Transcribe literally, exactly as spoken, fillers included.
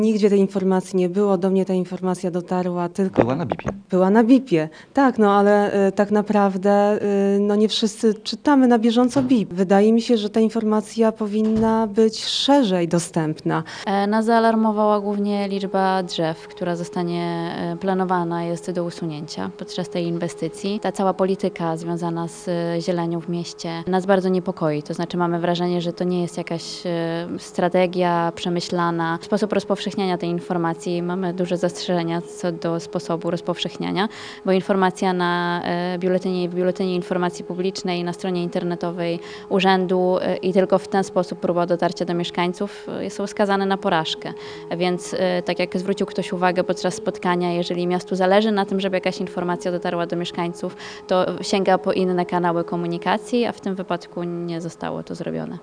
Nigdzie tej informacji nie było, do mnie ta informacja dotarła tylko... Była na bipie. Była na bipie, tak, no ale y, tak naprawdę y, no nie wszyscy czytamy na bieżąco bip. Wydaje mi się, że ta informacja powinna być szerzej dostępna. E, Nas zaalarmowała głównie liczba drzew, która zostanie e, planowana jest do usunięcia podczas tej inwestycji. Ta cała polityka związana z e, zielenią w mieście nas bardzo niepokoi. To znaczy mamy wrażenie, że to nie jest jakaś e, strategia przemyślana. Sposób rozpowszechniania tej informacji, mamy duże zastrzeżenia co do sposobu rozpowszechniania, bo informacja na e, biuletynie, w biuletynie informacji publicznej, na stronie internetowej urzędu e, i tylko w ten sposób próba dotarcia do mieszkańców e, są skazane na porażkę. Więc e, tak jak zwrócił ktoś uwagę podczas spotkania, jeżeli miastu zależy na tym, żeby jakaś informacja dotarła do mieszkańców, to sięga po inne kanały komunikacji, a w tym wypadku nie zostało to zrobione.